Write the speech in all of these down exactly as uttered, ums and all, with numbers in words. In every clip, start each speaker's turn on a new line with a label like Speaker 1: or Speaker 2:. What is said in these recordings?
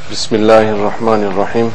Speaker 1: بسم الله الرحمن الرحيم.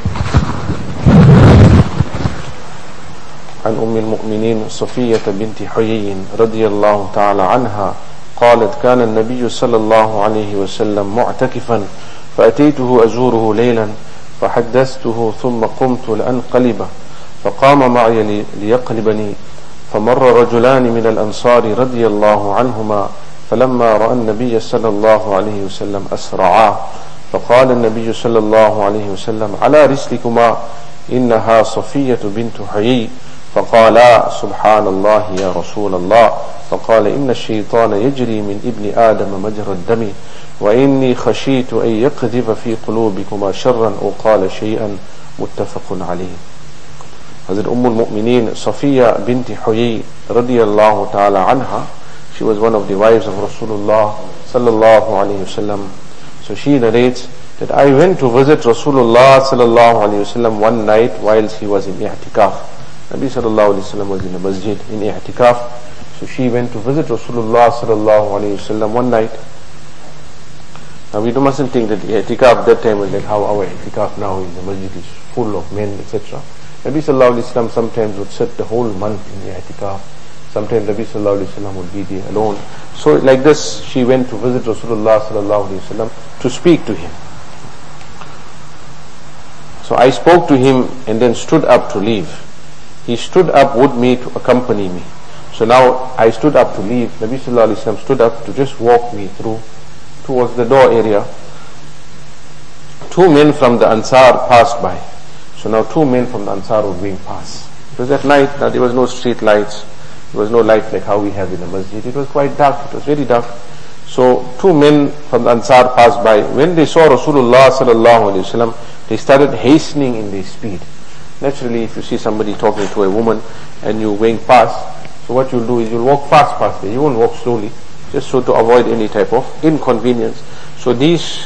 Speaker 1: عن أم المؤمنين صفية بنت حيي رضي الله تعالى عنها قالت: كان النبي صلى الله عليه وسلم معتكفا فأتيته أزوره ليلا فحدثته ثم قمت لأنقلب فقام معي ليقلبني فمر رجلان من الأنصار رضي الله عنهما فلما رأى النبي صلى الله عليه وسلم أسرعا فقال النبي صلى الله عليه وسلم: على رسلكما إنها صفية بنت حيي. فقالا: سبحان الله يا رسول الله. فقال: إن الشيطان يجري من ابن آدم مجرى الدم وإني خشيت أن يقذف في قلوبكما شرا أو قال شيئا. متفق عليه. Hazrat Umm al-Mu'mineen Safiya binti Huyay radiyallahu ta'ala anha, she was one of the wives of Rasulullah sallallahu alayhi wasallam. So she narrates that I went to visit Rasulullah sallallahu alayhi wasallam one night whilst he was in i'tikaf. Nabi sallallahu alayhi wasallam was in a masjid in i'tikaf. So she went to visit Rasulullah sallallahu alayhi wasallam one night. Now we mustn't think that the i'tikaf that time was like how our i'tikaf now in the masjid is full of men, et cetera. Nabi sallallahu alayhi wasallam sometimes would sit the whole month in the i'tikaf. Sometimes Nabi sallallahu alayhi wasallam would be there alone. So like this, she went to visit Rasulullah sallallahu alayhi wasallam to speak to him. So I spoke to him and then stood up to leave. He stood up with me to accompany me. So now I stood up to leave. Nabi sallallahu alayhi wasallam stood up to just walk me through towards the door area. Two men from the Ansar passed by. So now two men from the Ansar were going past. It was at night. Now there was no street lights. There was no light like how we have in the masjid. It was quite dark. It was very dark. So two men from the Ansar passed by. When they saw Rasulullah sallallahu alaihi wasallam, they started hastening in their speed. Naturally, if you see somebody talking to a woman and you're going past, so what you'll do is you'll walk fast past there. You won't walk slowly, just so to avoid any type of inconvenience. So these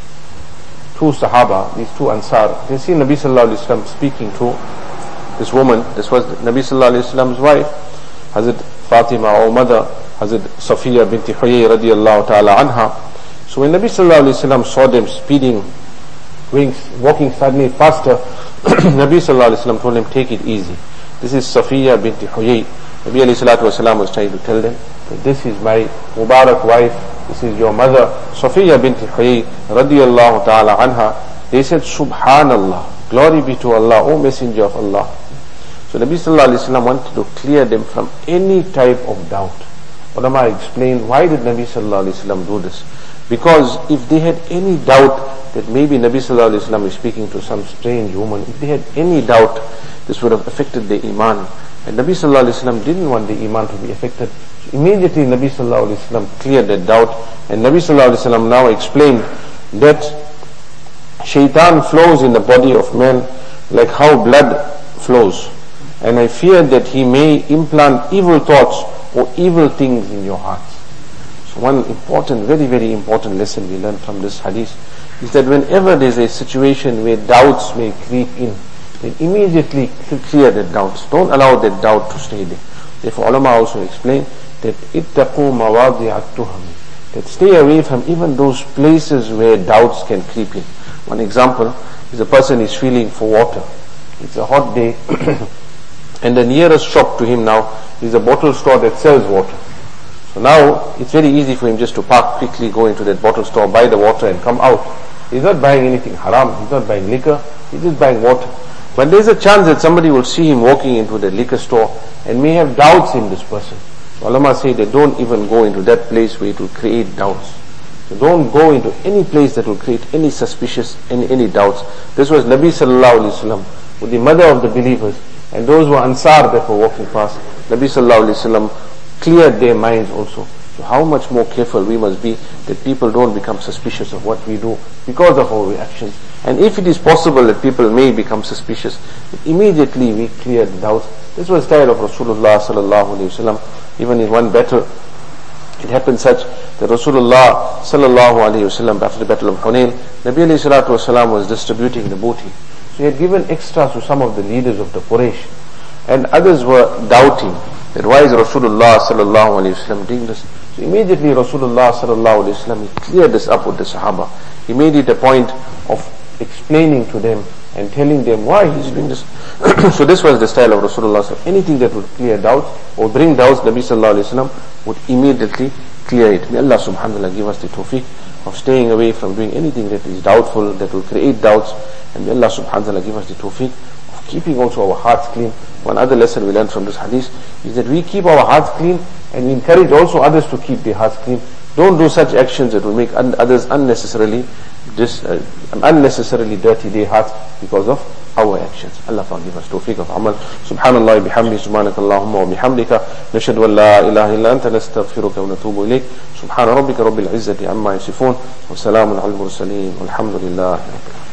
Speaker 1: two Sahaba, these two Ansar, they see Nabi sallallahu alaihi wasallam speaking to this woman. This was Nabi sallallahu alaihi wasallam's wife, Hazrat Fatima, or mother, Hazrat Safiya binti Huyay radiyallahu ta'ala anha. So when Nabi sallallahu alaihi wasallam saw them speeding, going, walking suddenly faster, Nabi sallallahu alaihi wasallam told them, take it easy. This is Safiya binti Huyay. Nabi alayhi salatu wasalam was trying to tell them that this is my Mubarak wife, this is your mother, Safiya binti Huyay radiyallahu ta'ala anha. They said, Subhanallah, glory be to Allah, O Messenger of Allah. So Nabi sallallahu alaihi wasallam wanted to clear them from any type of doubt. Ulama explained, why did Nabi sallallahu alaihi wasallam do this? Because if they had any doubt that maybe Nabi sallallahu alaihi wasallam is speaking to some strange woman, if they had any doubt, this would have affected their iman. And Nabi sallallahu alaihi wasallam didn't want the iman to be affected. So immediately Nabi sallallahu alaihi wasallam cleared that doubt. And Nabi sallallahu alaihi wasallam now explained that shaitan flows in the body of man like how blood flows. And I fear that he may implant evil thoughts or evil things in your hearts. So one important, very, very important lesson we learn from this hadith is that whenever there is a situation where doubts may creep in, then immediately clear the doubts. Don't allow that doubt to stay there. Therefore, ulama also explain that ittaqu mawadi'at tuham, that stay away from even those places where doubts can creep in. One example is a person is feeling for water. It's a hot day. And the nearest shop to him now is a bottle store that sells water. So now it's very easy for him just to park quickly, go into that bottle store, buy the water and come out. He's not buying anything haram, he's not buying liquor, he's just buying water. But there's a chance that somebody will see him walking into the liquor store and may have doubts in this person. So ulama say that don't even go into that place where it will create doubts. So don't go into any place that will create any suspicious, any, any doubts. This was Nabi sallallahu alaihi wasallam with the mother of the believers. And those who are Ansar that were walking past, Nabi sallallahu alaihi wasallam cleared their minds also. So how much more careful we must be that people don't become suspicious of what we do because of our reactions. And if it is possible that people may become suspicious, immediately we clear the doubts. This was the style of Rasulullah sallallahu alaihi wasallam. Even in one battle, it happened such that Rasulullah sallallahu alaihi wasallam, after the battle of Hunayn, Nabi alayhi salatu wasalam was distributing the booty. So he had given extra to some of the leaders of the Quraysh, and others were doubting that why is Rasulullah sallallahu alaihi wasallam doing this. So immediately Rasulullah sallallahu alaihi wasallam cleared this up with the Sahaba. He made it a point of explaining to them and telling them why he's doing this. So this was the style of Rasulullah. Anything that would clear doubts or bring doubts, Nabi sallallahu alayhi wa sallam would immediately clear it. May Allah subhanahu wa ta'ala give us the tawfiq of staying away from doing anything that is doubtful, that will create doubts. And may Allah subhanahu wa ta'ala give us the tawfiq of keeping also our hearts clean. One other lesson we learned from this hadith is that we keep our hearts clean and we encourage also others to keep their hearts clean. Don't do such actions that will make un- others unnecessarily dis- uh, unnecessarily dirty their hearts because of our actions. Allah forgive us. Tawfiq of amal. Subhanallah bihamdi, subhanakallahumma wa bihamdika, nashhadu an la ilaha illa anta, nastaghfiruka wa natubu ilayk. Subhana rabbika rabbil izzati amma yasifun, wa salamun al mursaleen, walhamdulillahi rabbil alamin.